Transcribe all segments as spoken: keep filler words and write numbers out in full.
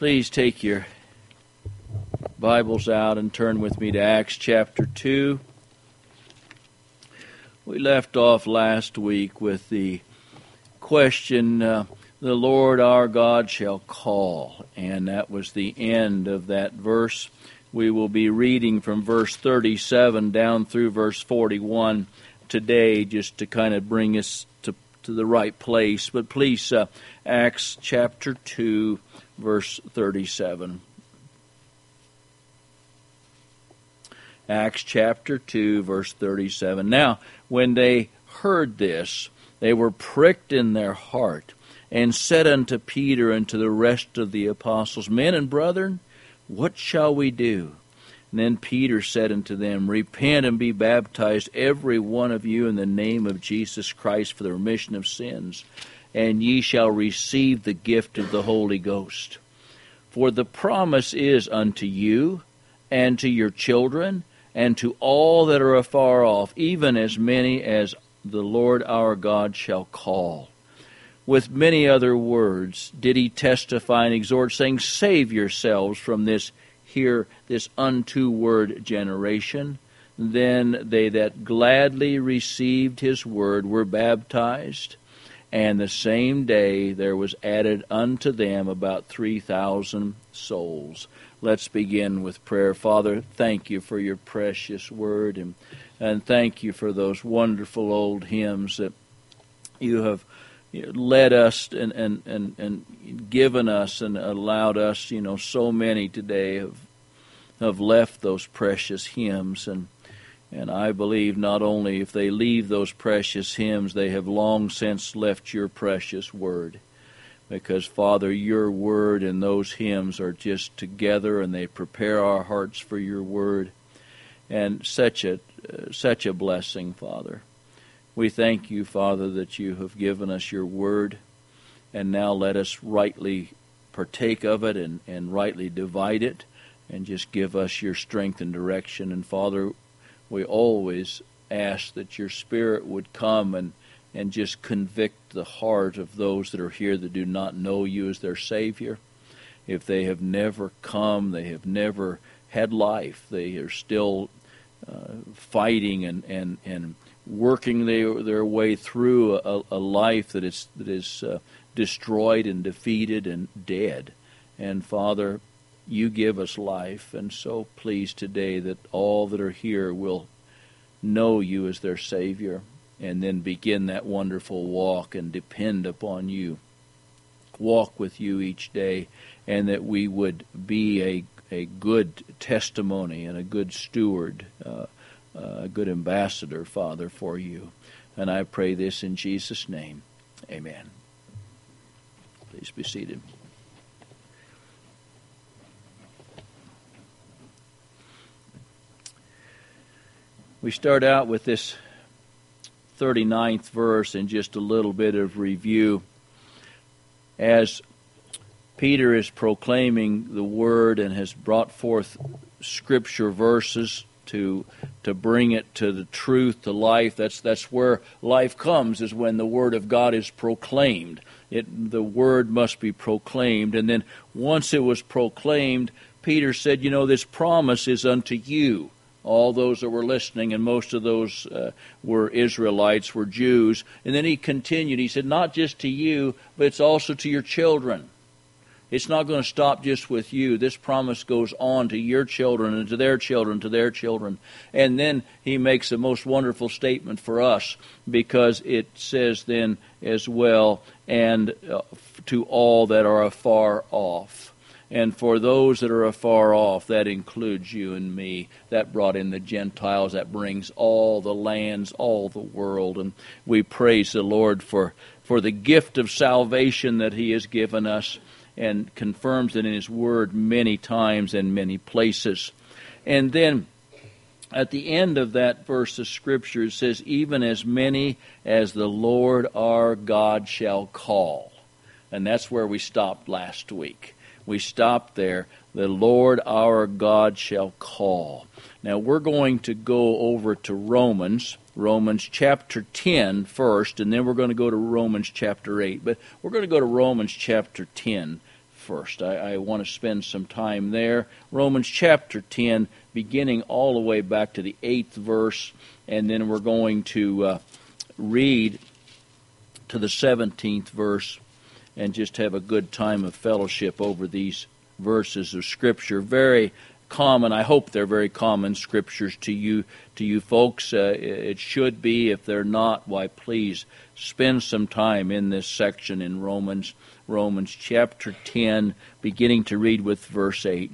Please take your Bibles out and turn with me to Acts chapter two. We left off last week with the question, uh, the Lord our God shall call, and that was the end of that verse. We will be reading from verse thirty-seven down through verse forty-one today, just to kind of bring us to, to the right place. But please, uh, Acts chapter two, verse thirty-seven. Acts chapter two, verse thirty-seven. Now, when they heard this, they were pricked in their heart, and said unto Peter and to the rest of the apostles, Men and brethren, what shall we do? And then Peter said unto them, Repent and be baptized, every one of you, in the name of Jesus Christ, for the remission of sins, and ye shall receive the gift of the Holy Ghost. For the promise is unto you, and to your children, and to all that are afar off, even as many as the Lord our God shall call. With many other words did he testify and exhort, saying, Save yourselves from this here, this unto word generation. Then they that gladly received his word were baptized, and the same day there was added unto them about three thousand souls. Let's begin with prayer. Father, thank you for your precious word, and, and thank you for those wonderful old hymns that you have led us and, and, and, and given us and allowed us. You know, so many today have have left those precious hymns, and and I believe not only if they leave those precious hymns, they have long since left your precious word. Because, Father, your word and those hymns are just together, and they prepare our hearts for your word. And such a uh, such a blessing, Father. We thank you, Father, that you have given us your word, and now let us rightly partake of it and, and rightly divide it, and just give us your strength and direction. And, Father, we always ask that your Spirit would come and, and just convict the heart of those that are here that do not know you as their Savior. If they have never come, they have never had life, they are still uh, fighting and, and, and working their, their way through a, a life that is, that is uh, destroyed and defeated and dead. And, Father, you give us life, and so please today that all that are here will know you as their Savior, and then begin that wonderful walk and depend upon you. Walk with you each day, and that we would be a, a good testimony and a good steward, uh, a good ambassador, Father, for you. And I pray this in Jesus' name. Amen. Please be seated. We start out with this thirty-ninth verse and just a little bit of review. As Peter is proclaiming the word and has brought forth scripture verses to to bring it to the truth, to life. That's that's where life comes, is when the word of God is proclaimed. It the word must be proclaimed, and then once it was proclaimed, Peter said, you know, this promise is unto you. All those that were listening, and most of those uh, were Israelites, were Jews. And then he continued, he said, not just to you, but it's also to your children. It's not going to stop just with you. This promise goes on to your children and to their children, to their children. And then he makes a most wonderful statement for us, because it says then as well, and uh, to all that are afar off. And for those that are afar off, that includes you and me. That brought in the Gentiles. That brings all the lands, all the world. And we praise the Lord for, for the gift of salvation that he has given us, and confirms it in his word many times and many places. And then at the end of that verse of Scripture, it says, even as many as the Lord our God shall call. And that's where we stopped last week. We stopped there. The Lord our God shall call. Now we're going to go over to Romans, Romans chapter ten first, and then we're going to go to Romans chapter eight. But we're going to go to Romans chapter ten first. I, I want to spend some time there. Romans chapter ten, beginning all the way back to the eighth verse, and then we're going to uh, read to the seventeenth verse and just have a good time of fellowship over these verses of Scripture. Very common. I hope they're very common scriptures to you, to you folks. Uh, it should be. If they're not, why, please spend some time in this section in Romans, Romans chapter ten, beginning to read with verse eight.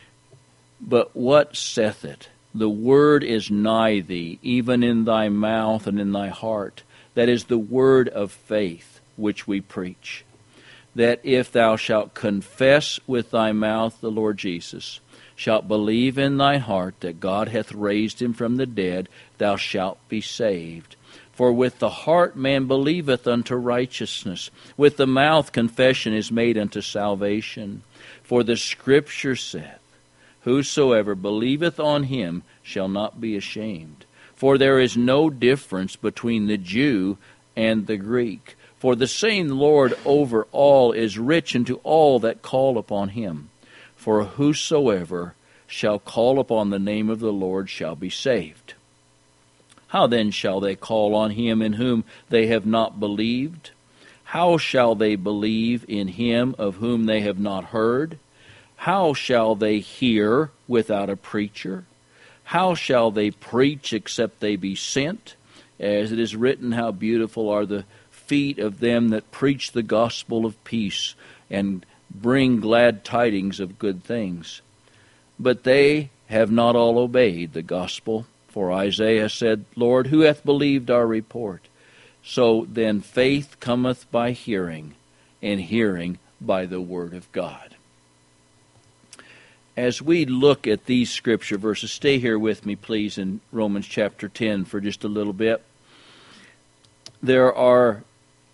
But what saith it? The word is nigh thee, even in thy mouth and in thy heart. That is the word of faith which we preach. That if thou shalt confess with thy mouth the Lord Jesus, shalt believe in thine heart that God hath raised him from the dead, thou shalt be saved. For with the heart man believeth unto righteousness, with the mouth confession is made unto salvation. For the Scripture saith, whosoever believeth on him shall not be ashamed. For there is no difference between the Jew and the Greek. For the same Lord over all is rich unto all that call upon him. For whosoever shall call upon the name of the Lord shall be saved. How then shall they call on him in whom they have not believed? How shall they believe in him of whom they have not heard? How shall they hear without a preacher? How shall they preach except they be sent? As it is written, how beautiful are the feet of them that preach the gospel of peace and bring glad tidings of good things. But they have not all obeyed the gospel. For Isaiah said, Lord, who hath believed our report? So then faith cometh by hearing, and hearing by the word of God. As we look at these scripture verses, stay here with me, please, in Romans chapter ten for just a little bit. There are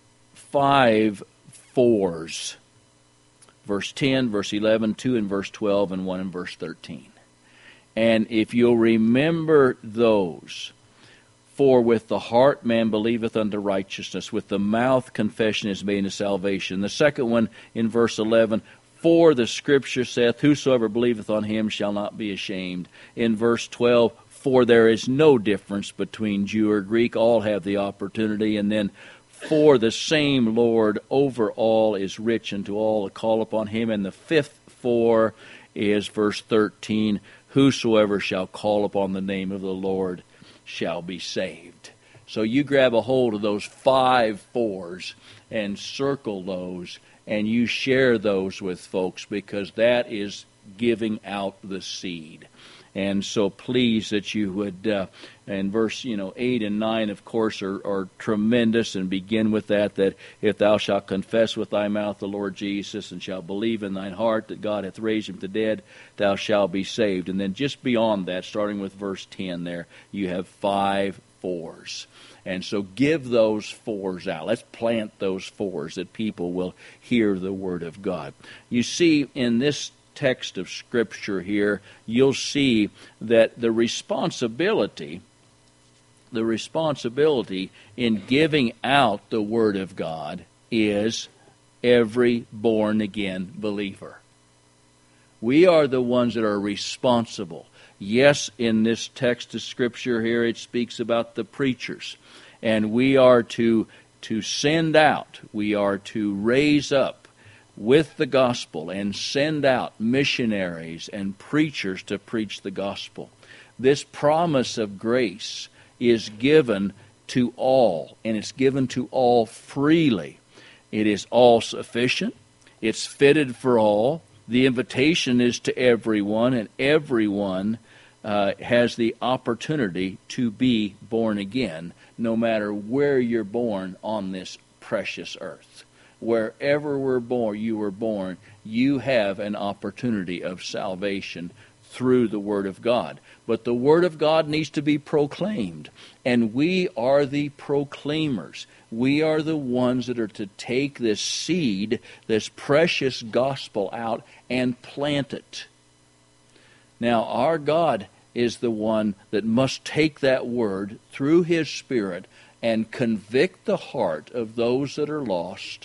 five fours. Verse ten, verse eleven, two in verse twelve, and one in verse thirteen. And if you'll remember those, for with the heart man believeth unto righteousness, with the mouth confession is made unto salvation. The second one in verse eleven, for the Scripture saith, whosoever believeth on him shall not be ashamed. In verse twelve, for there is no difference between Jew or Greek, all have the opportunity. And then, for the same Lord over all is rich unto all that call upon him. And the fifth for is verse thirteen, whosoever shall call upon the name of the Lord shall be saved. So you grab a hold of those five fours and circle those, and you share those with folks, because that is giving out the seed. And so please that you would, uh, and verse you know eight and nine, of course, are, are tremendous, and begin with that, that if thou shalt confess with thy mouth the Lord Jesus, and shalt believe in thine heart that God hath raised him from the dead, thou shalt be saved. And then just beyond that, starting with verse ten there, you have five fours. And so give those fours out. Let's plant those fours that people will hear the word of God. You see, in this text of Scripture here, you'll see that the responsibility, the responsibility in giving out the Word of God is every born-again believer. We are the ones that are responsible. Yes, in this text of Scripture here, it speaks about the preachers, and we are to, to send out, we are to raise up with the gospel and send out missionaries and preachers to preach the gospel. This promise of grace is given to all, and it's given to all freely. It is all sufficient. It's fitted for all. The invitation is to everyone, and everyone uh, has the opportunity to be born again, no matter where you're born on this precious earth. Wherever we're born, you were born, you have an opportunity of salvation through the Word of God. But the Word of God needs to be proclaimed, and we are the proclaimers. We are the ones that are to take this seed, this precious gospel out and plant it. Now, our God is the one that must take that Word through His Spirit and convict the heart of those that are lost,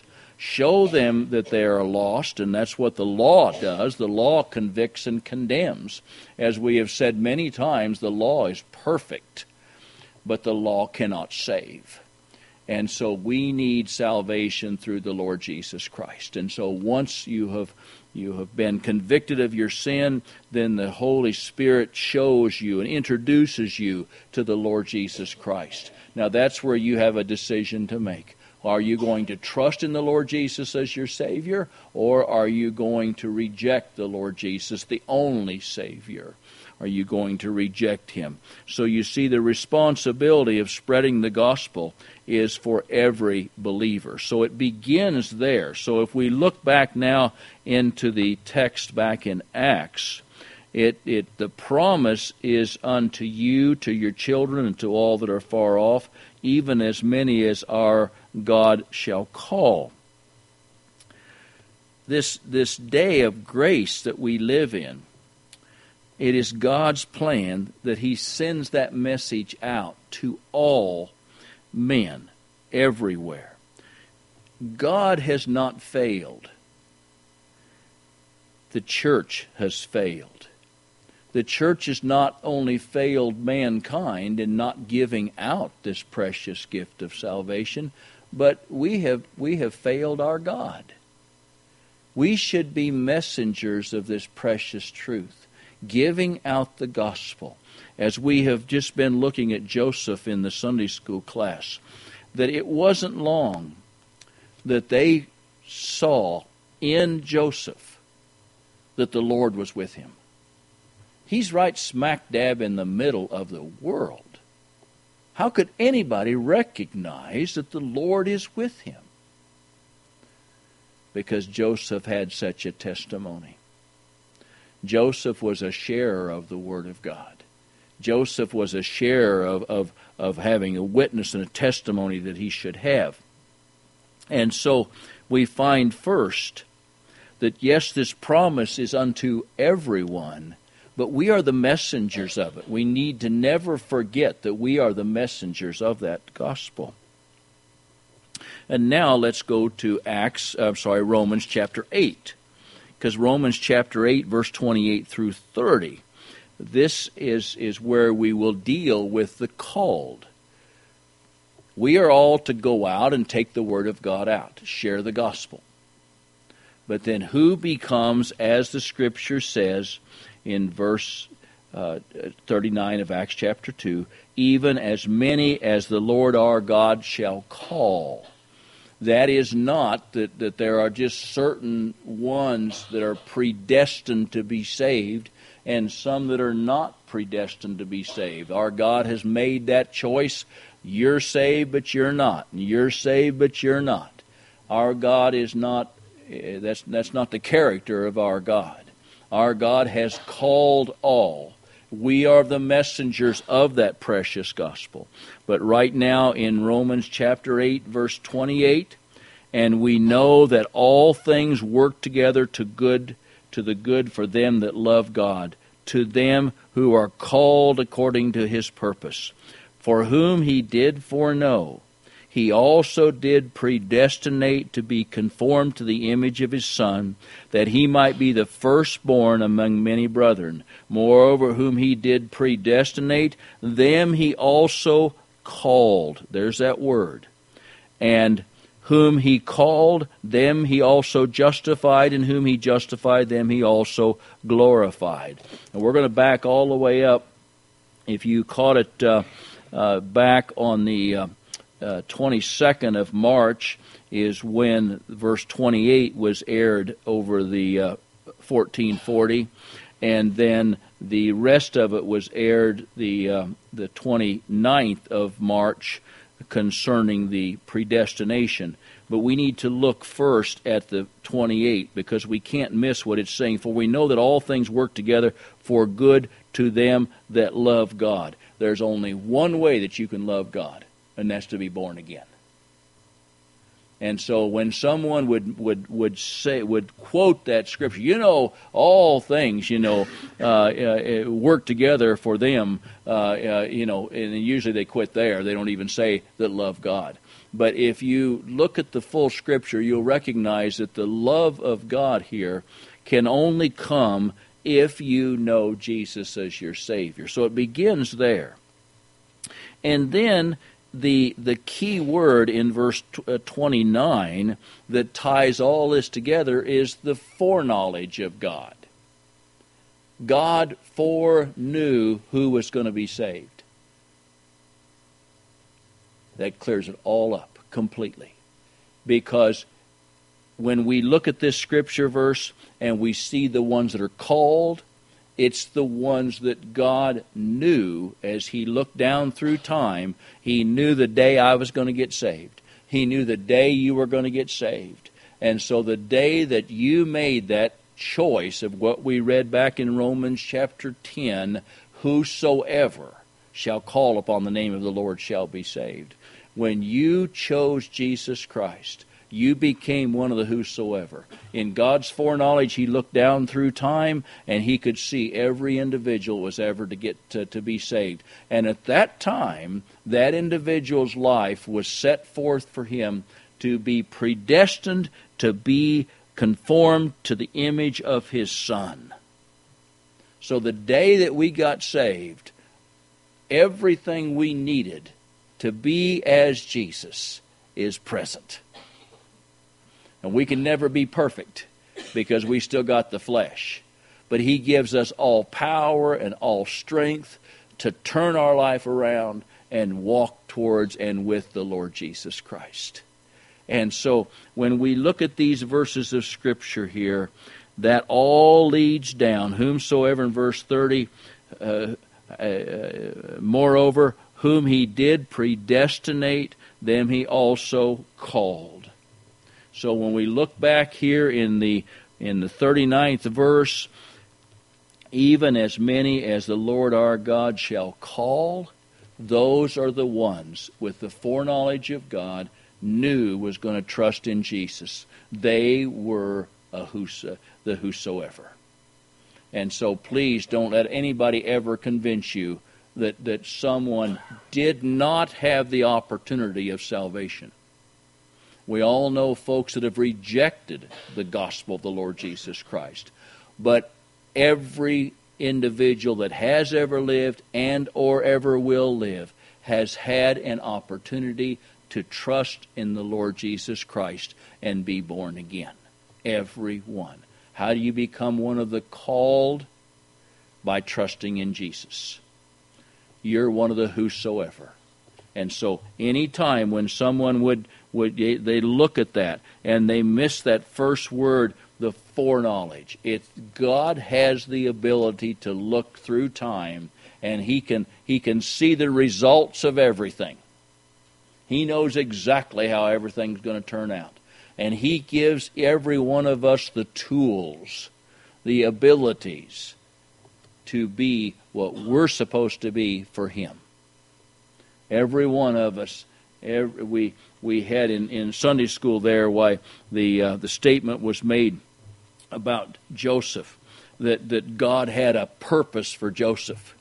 show them that they are lost, and that's what the law does. The law convicts and condemns. As we have said many times, the law is perfect, but the law cannot save. And so we need salvation through the Lord Jesus Christ. And so once you have you have been convicted of your sin, then the Holy Spirit shows you and introduces you to the Lord Jesus Christ. Now that's where you have a decision to make. Are you going to trust in the Lord Jesus as your Savior, or are you going to reject the Lord Jesus, the only Savior? Are you going to reject Him? So you see, the responsibility of spreading the gospel is for every believer. So it begins there. So if we look back now into the text back in Acts, it, it the promise is unto you, to your children, and to all that are far off, even as many as our God shall call. This, this day of grace that we live in, it is God's plan that He sends that message out to all men, everywhere. God has not failed. The church has failed. The church has not only failed mankind in not giving out this precious gift of salvation, but we have we have failed our God. We should be messengers of this precious truth, giving out the gospel. As we have just been looking at Joseph in the Sunday school class, that it wasn't long that they saw in Joseph that the Lord was with him. He's right smack dab in the middle of the world. How could anybody recognize that the Lord is with him? Because Joseph had such a testimony. Joseph was a sharer of the Word of God. Joseph was a sharer of, of, of having a witness and a testimony that he should have. And so we find first that yes, this promise is unto everyone, but we are the messengers of it. We need to never forget that we are the messengers of that gospel. And now let's go to Acts, I'm sorry, Romans chapter eight. Because Romans chapter eight, verse twenty-eight through thirty, this is, is where we will deal with the called. We are all to go out and take the Word of God out, share the gospel. But then who becomes, as the Scripture says in verse uh, thirty-nine of Acts chapter two, even as many as the Lord our God shall call. That is not that, that there are just certain ones that are predestined to be saved and some that are not predestined to be saved. Our God has made that choice. You're saved, but you're not. You're saved, but you're not. Our God is not, that's, that's not the character of our God. Our God has called all. We are the messengers of that precious gospel. But right now in Romans chapter eight, verse twenty-eight, and we know that all things work together to good, to the good for them that love God, to them who are called according to His purpose. For whom He did foreknow, He also did predestinate to be conformed to the image of His Son, that He might be the firstborn among many brethren. Moreover, whom He did predestinate, them He also called. There's that word. And whom He called, them He also justified, and whom He justified, them He also glorified. And we're going to back all the way up. If you caught it uh, uh, back on the uh, uh, twenty-second of March is when verse twenty-eight was aired over the uh, fourteen forty, and then the rest of it was aired the uh, the twenty-ninth of March concerning the predestination. But we need to look first at the twenty-eight because we can't miss what it's saying. For we know that all things work together for good to them that love God. There's only one way that you can love God, and that's to be born again. And so when someone would, would, would say, would quote that scripture, you know, all things, you know, uh, uh, work together for them, uh, uh, you know, and usually they quit there. They don't even say that love God. But if you look at the full Scripture, you'll recognize that the love of God here can only come if you know Jesus as your Savior. So it begins there. And then the the key word in verse twenty-nine that ties all this together is the foreknowledge of God. God foreknew who was going to be saved. That clears it all up completely. Because when we look at this scripture verse and we see the ones that are called, it's the ones that God knew as He looked down through time. He knew the day I was going to get saved. He knew the day you were going to get saved. And so the day that you made that choice of what we read back in Romans chapter ten, whosoever shall call upon the name of the Lord shall be saved. When you chose Jesus Christ, you became one of the whosoever. In God's foreknowledge, He looked down through time, and He could see every individual was ever to get to, to be saved. And at that time, that individual's life was set forth for him to be predestined to be conformed to the image of His Son. So the day that we got saved, everything we needed to be as Jesus is present. And we can never be perfect because we still got the flesh. But He gives us all power and all strength to turn our life around and walk towards and with the Lord Jesus Christ. And so when we look at these verses of Scripture here, that all leads down. Whomsoever in verse thirty, uh, uh, moreover, whom He did predestinate, them He also called. So when we look back here in the in the thirty-ninth verse, even as many as the Lord our God shall call, those are the ones with the foreknowledge of God knew was going to trust in Jesus. They were a whoso, the whosoever. And so please don't let anybody ever convince you that, that someone did not have the opportunity of salvation. We all know folks that have rejected the gospel of the Lord Jesus Christ. But every individual that has ever lived and or ever will live has had an opportunity to trust in the Lord Jesus Christ and be born again. Every one. How do you become one of the called? By trusting in Jesus. You're one of the whosoever. And so any time when someone would, would they look at that and they miss that first word, the foreknowledge. It's God has the ability to look through time, and He can He can see the results of everything. He knows exactly how everything's going to turn out. And He gives every one of us the tools, the abilities to be what we're supposed to be for Him. Every one of us, every, we we had in, in Sunday school there why the uh, the statement was made about Joseph, that, that God had a purpose for Joseph.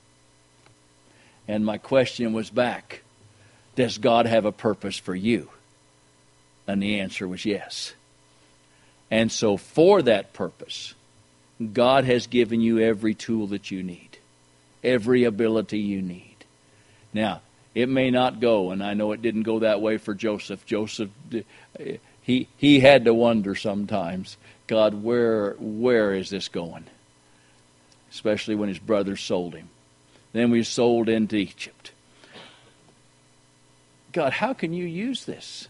And my question was back, does God have a purpose for you? And the answer was yes. And so for that purpose, God has given you every tool that you need, every ability you need. Now, it may not go, and I know it didn't go that way for Joseph. Joseph, he he had to wonder sometimes, God, where where is this going? Especially when his brothers sold him. Then we sold into Egypt. God, how can you use this?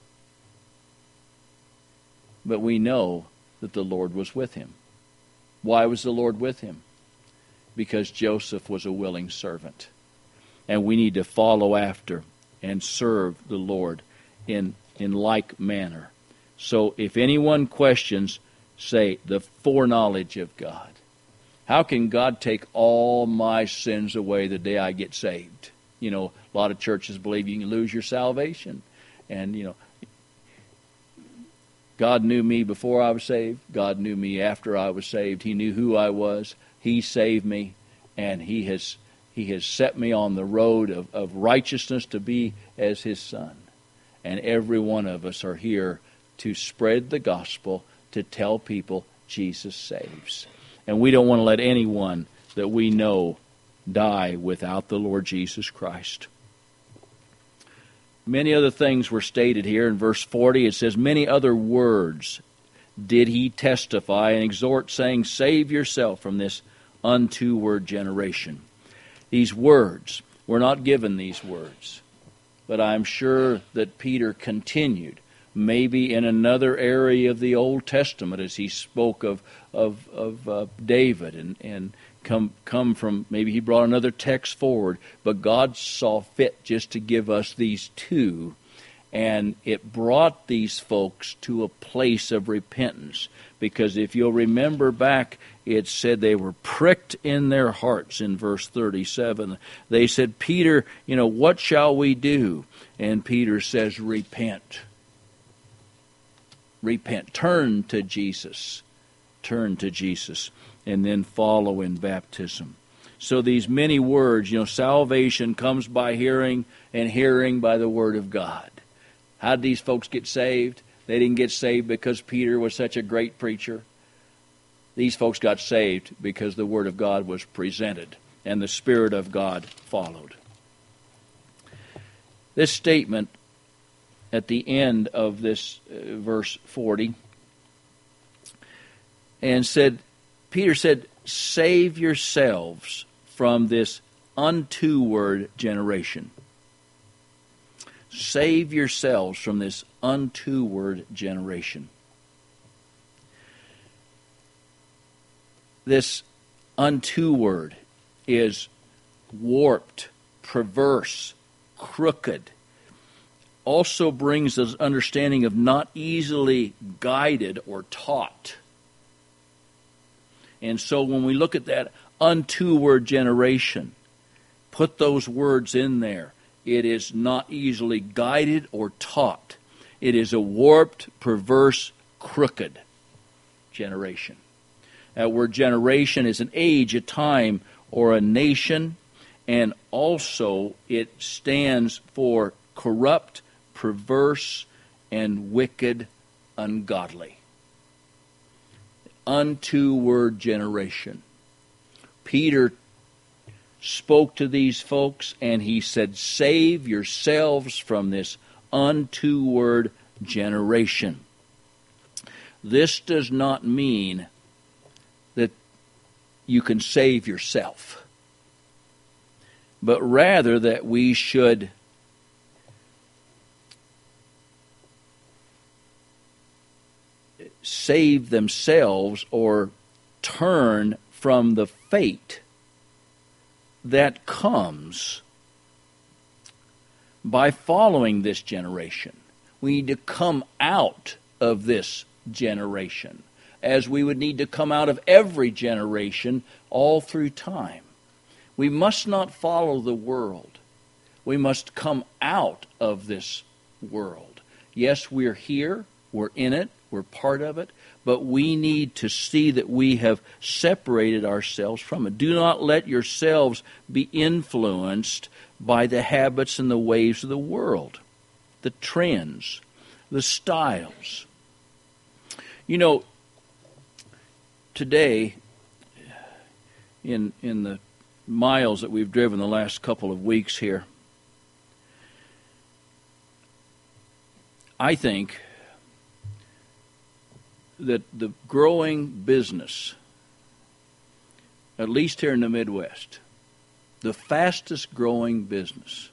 But we know that the Lord was with him. Why was the Lord with him? Because Joseph was a willing servant. And we need to follow after and serve the Lord in, in like manner. So if anyone questions, say, the foreknowledge of God. How can God take all my sins away the day I get saved? You know, a lot of churches believe you can lose your salvation. And, you know, God knew me before I was saved. God knew me after I was saved. He knew who I was. He saved me. And He has He has set me on the road of, of righteousness to be as His Son. And every one of us are here to spread the gospel, to tell people Jesus saves. And we don't want to let anyone that we know die without the Lord Jesus Christ. Many other things were stated here. In verse forty, it says, many other words did he testify and exhort, saying, save yourself from this untoward generation. These words, we're not given these words, but I'm sure that Peter continued, maybe in another area of the Old Testament, as he spoke of of, of uh, David, and, and come come from, maybe he brought another text forward, but God saw fit just to give us these two, and it brought these folks to a place of repentance. Because if you'll remember back, it said they were pricked in their hearts in verse thirty-seven. They said, Peter, you know, what shall we do? And Peter says, repent. Repent. Turn to Jesus. Turn to Jesus. And then follow in baptism. So these many words, you know, salvation comes by hearing, and hearing by the word of God. How did these folks get saved? They didn't get saved because Peter was such a great preacher. These folks got saved because the Word of God was presented and the Spirit of God followed. This statement at the end of this uh, verse forty, and said, Peter said, save yourselves from this untoward generation. Save yourselves from this untoward generation. This untoward is warped, perverse, crooked. Also brings us understanding of not easily guided or taught. And so when we look at that untoward generation, put those words in there. It is not easily guided or taught. It is a warped, perverse, crooked generation. That word generation is an age, a time, or a nation, and also it stands for corrupt, perverse, and wicked, ungodly. Untoward generation. Peter spoke to these folks, and he said, save yourselves from this untoward generation. This does not mean that you can save yourself, but rather that we should save themselves or turn from the fate that comes by following this generation. We need to come out of this generation, as we would need to come out of every generation all through time. We must not follow the world. We must come out of this world. Yes, we're here, we're in it, we're part of it, but we need to see that we have separated ourselves from it. Do not let yourselves be influenced by the habits and the ways of the world, the trends, the styles. You know, today, in in the miles that we've driven the last couple of weeks here, I think that the growing business, at least here in the Midwest, the fastest growing business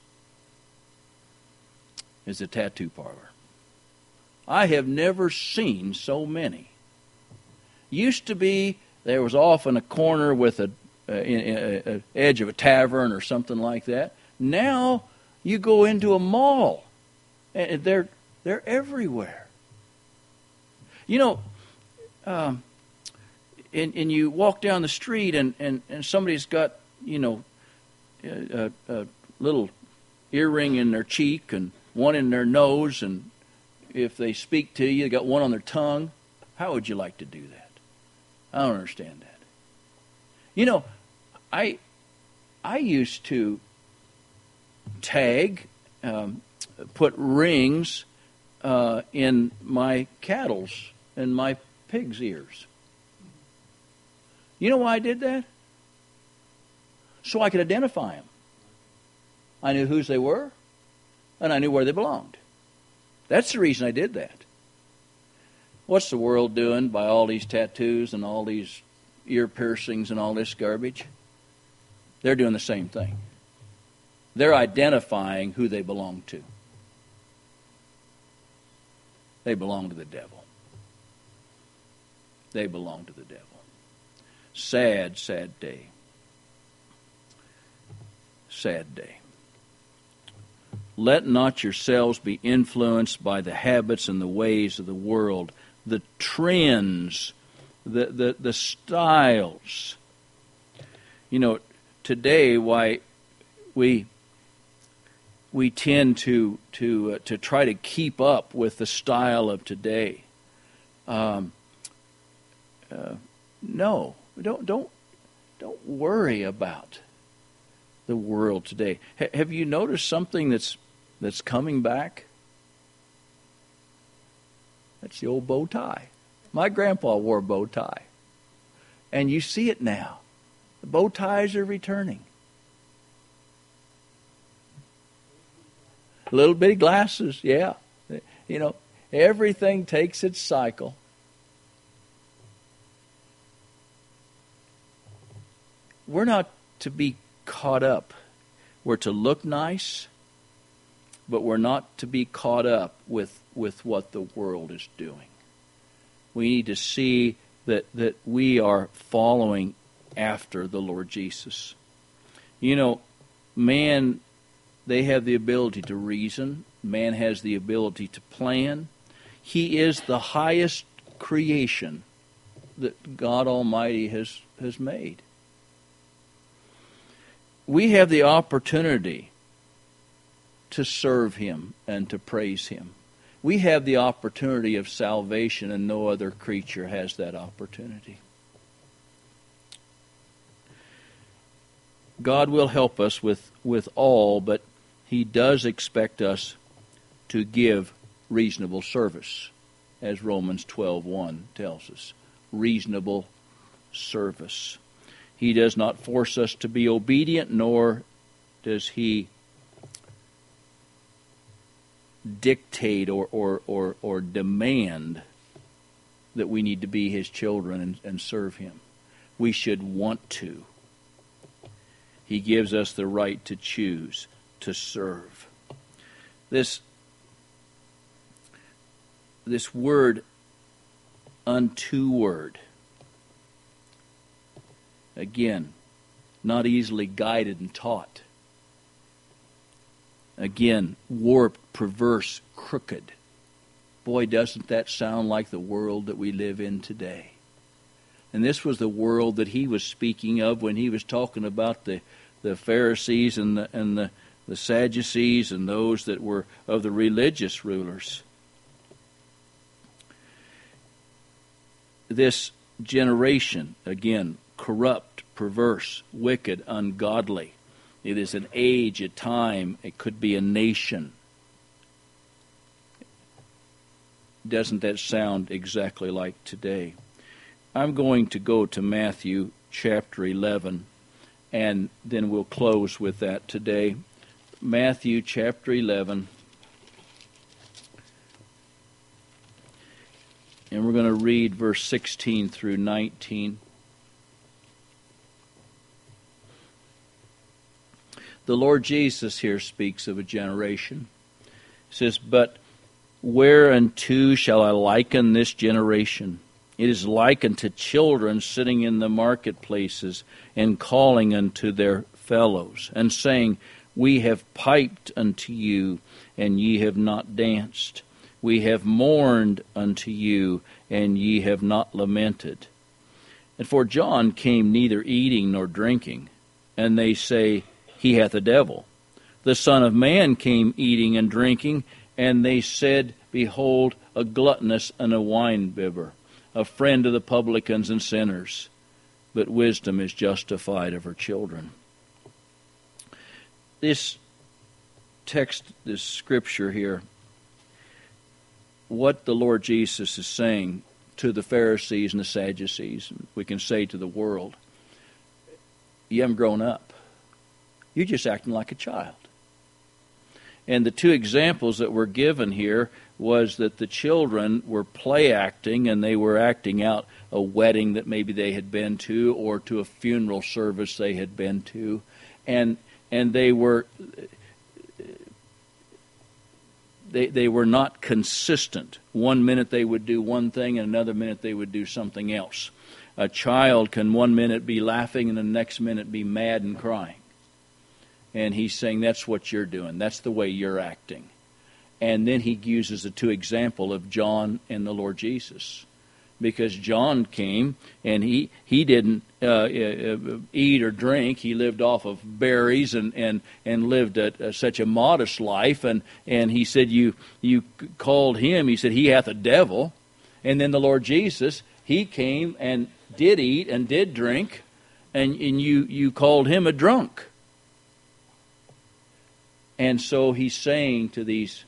is a tattoo parlor. I have never seen so many. Used to be there was often a corner with a, a, a, a edge of a tavern or something like that. Now you go into a mall, and they're they're everywhere. You know, um, and and you walk down the street, and, and, and somebody's got, you know, a, a little earring in their cheek and one in their nose, and if they speak to you, they got one on their tongue. How would you like to do that? I don't understand that. You know, I I used to tag um, put rings uh, in my cattle's and my pig's ears. You know why I did that? So I could identify them. I knew whose they were, and I knew where they belonged. That's the reason I did that. What's the world doing by all these tattoos and all these ear piercings and all this garbage? They're doing the same thing. They're identifying who they belong to. They belong to the devil. They belong to the devil. Sad, sad day. Sad day. Let not yourselves be influenced by the habits and the ways of the world, the trends, the, the, the styles. You know, today, why we we tend to to uh, to try to keep up with the style of today. Um, uh, no, don't don't don't worry about the world today. H- have you noticed something that's that's coming back? That's the old bow tie. My grandpa wore a bow tie, and you see it now. The bow ties are returning. Little bitty glasses, yeah. You know, everything takes its cycle. We're not to be caught up. We're to look nice, but we're not to be caught up with, with what the world is doing. We need to see that, that we are following after the Lord Jesus. You know, man, they have the ability to reason. Man has the ability to plan. He is the highest creation that God Almighty has, has made. We have the opportunity to serve Him and to praise Him. We have the opportunity of salvation, and no other creature has that opportunity. God will help us with, with all, but He does expect us to give reasonable service, as Romans twelve one tells us. Reasonable service. He does not force us to be obedient, nor does He dictate or, or, or, or demand that we need to be His children and, and serve Him. We should want to. He gives us the right to choose to serve. This, this word, unto word, again, not easily guided and taught. Again, warped, perverse, crooked. Boy, doesn't that sound like the world that we live in today. And this was the world that he was speaking of when he was talking about the, the Pharisees and the, and the, the Sadducees and those that were of the religious rulers. This generation, again, corrupt, perverse, wicked, ungodly. It is an age, a time, it could be a nation. Doesn't that sound exactly like today? I'm going to go to Matthew chapter eleven, and then we'll close with that today. Matthew chapter eleven. And we're going to read verse sixteen through nineteen. The Lord Jesus here speaks of a generation. He says, "But whereunto shall I liken this generation? It is likened to children sitting in the marketplaces and calling unto their fellows, and saying, We have piped unto you, and ye have not danced. We have mourned unto you, and ye have not lamented. And for John came neither eating nor drinking, and they say, He hath a devil. The Son of Man came eating and drinking, and they said, Behold, a gluttonous and a winebibber, a friend of the publicans and sinners. But wisdom is justified of her children." This text, this scripture here, what the Lord Jesus is saying to the Pharisees and the Sadducees, we can say to the world, you haven't grown up. You're just acting like a child. And the two examples that were given here was that the children were play acting, and they were acting out a wedding that maybe they had been to, or to a funeral service they had been to, and and they were they they were not consistent. One minute they would do one thing, and another minute they would do something else. A child can one minute be laughing and the next minute be mad and crying. And he's saying that's what you're doing. That's the way you're acting. And then he uses the two examples of John and the Lord Jesus. Because John came and he, he didn't uh, eat or drink. He lived off of berries and, and, and lived a, a, such a modest life. And, and he said, you, you called him, he said, he hath a devil. And then the Lord Jesus, he came and did eat and did drink. And, and you, you called him a drunk. And so he's saying to these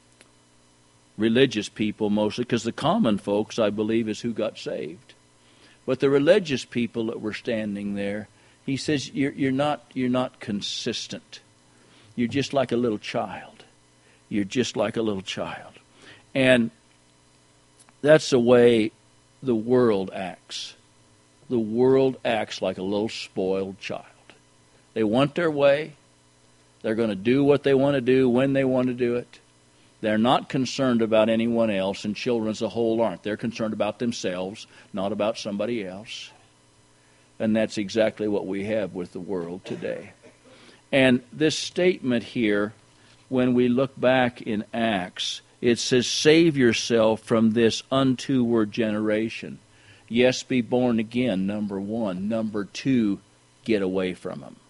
religious people mostly, because the common folks, I believe, is who got saved. But the religious people that were standing there, he says, you're, you're not, you're not consistent. You're just like a little child. You're just like a little child. And that's the way the world acts. The world acts like a little spoiled child. They want their way. They're going to do what they want to do when they want to do it. They're not concerned about anyone else, and children as a whole aren't. They're concerned about themselves, not about somebody else. And that's exactly what we have with the world today. And this statement here, when we look back in Acts, it says, save yourself from this untoward generation. Yes, be born again, number one. Number two, get away from them.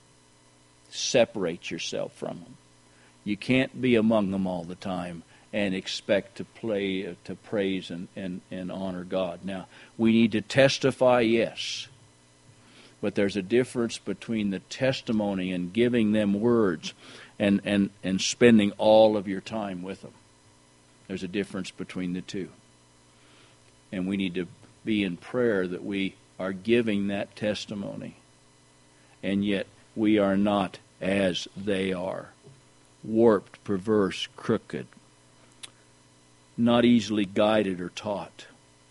Separate yourself from them. You can't be among them all the time and expect to play, to praise and, and, and honor God. Now, we need to testify, yes. But there's a difference between the testimony and giving them words and, and, and spending all of your time with them. There's a difference between the two. And we need to be in prayer that we are giving that testimony. And yet we are not as they are. Warped, perverse, crooked, not easily guided or taught.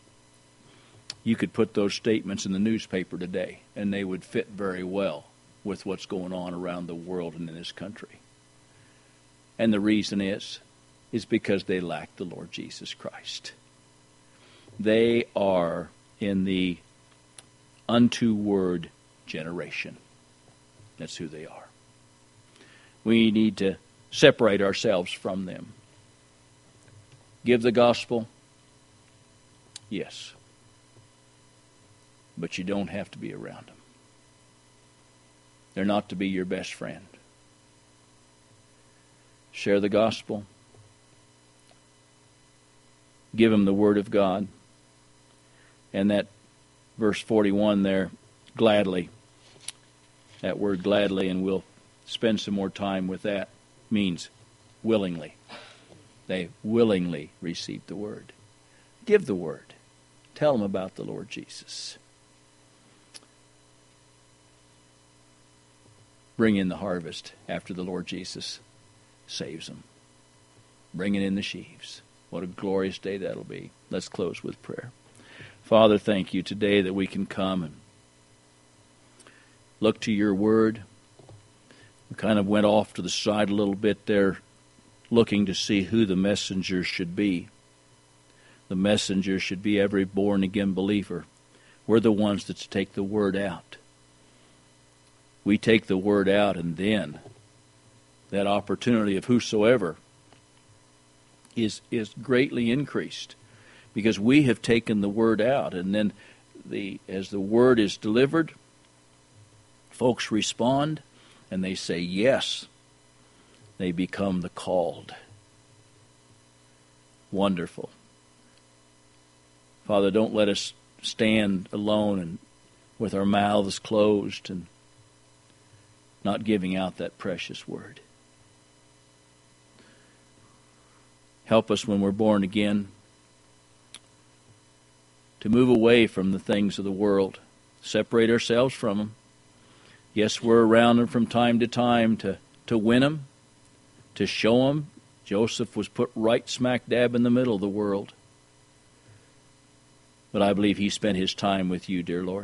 You could put those statements in the newspaper today, and they would fit very well with what's going on around the world and in this country. And the reason is, is because they lack the Lord Jesus Christ. They are in the untoward generation. That's who they are. We need to separate ourselves from them. Give the gospel? Yes. But you don't have to be around them. They're not to be your best friend. Share the gospel. Give them the Word of God. And that verse forty-one there, gladly. That word gladly, and we'll spend some more time with that, means willingly. They willingly received the Word. Give the Word. Tell them about the Lord Jesus. Bring in the harvest after the Lord Jesus saves them. Bringing in the sheaves. What a glorious day that'll be. Let's close with prayer. Father, thank you today that we can come and look to your Word. We kind of went off to the side a little bit there, looking to see who the messenger should be. The messenger should be every born-again believer. We're the ones that take the Word out. We take the Word out, and then that opportunity of whosoever is is greatly increased, because we have taken the Word out, and then the as the Word is delivered, folks respond, and they say yes. They become the called. Wonderful. Father, don't let us stand alone and with our mouths closed and not giving out that precious Word. Help us when we're born again to move away from the things of the world, separate ourselves from them. Yes, we're around them from time to time to, to win them, to show them. Joseph was put right smack dab in the middle of the world. But I believe he spent his time with you, dear Lord.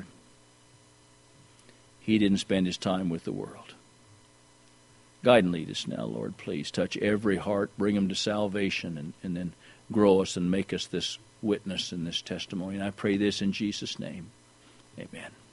He didn't spend his time with the world. Guide and lead us now, Lord. Please touch every heart, bring them to salvation, and, and then grow us and make us this witness and this testimony. And I pray this in Jesus' name. Amen.